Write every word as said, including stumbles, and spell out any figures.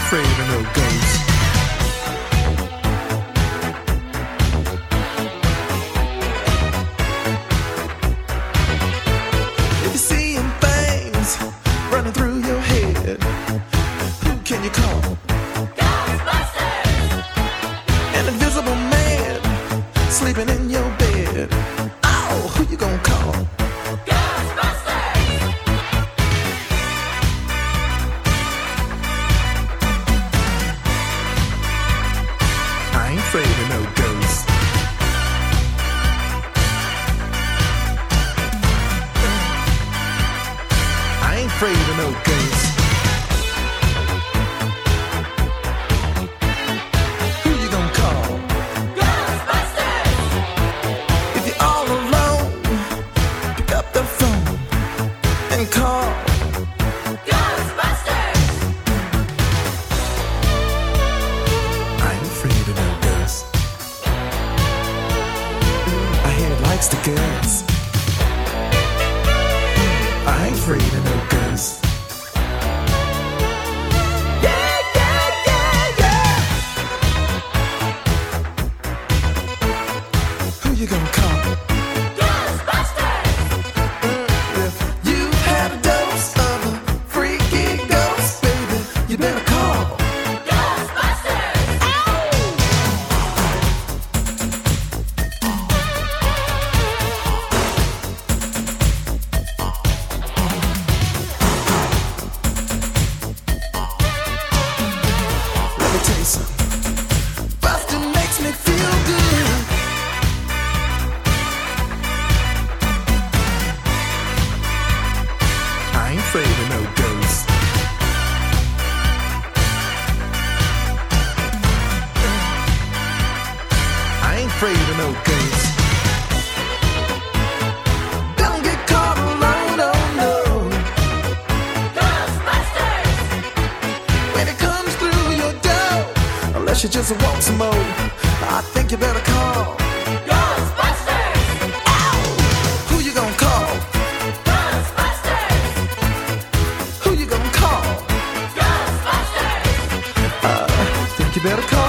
afraid of no ghosts. If you're seeing things running through your head, who can you call? Ghostbusters! An invisible man sleeping in your bed. Oh, who you gonna call? Ghostbusters! I ain't afraid of no ghosts. I ain't afraid of no ghosts. Who you gonna call? Ghostbusters! If you're all alone, pick up the phone and call. Ghostbusters! I ain't afraid of no ghosts. I hear it likes the girls. I ain't afraid of no ghosts. Yeah, yeah, yeah, yeah. Who you gonna call? Ghostbusters! If you had a dose of a freaky ghost, baby, you better call. Ghostbusters! Let me tell you something. Bustin' makes me feel good. I ain't afraid of no ghosts. I ain't afraid of no ghosts. Don't get caught alone, oh no. Ghostbusters! When it comes through your door, unless you just want some more, I think you better call. Ghostbusters! Ow! Who you gonna call? Ghostbusters! Who you gonna call? Ghostbusters! I think you better call.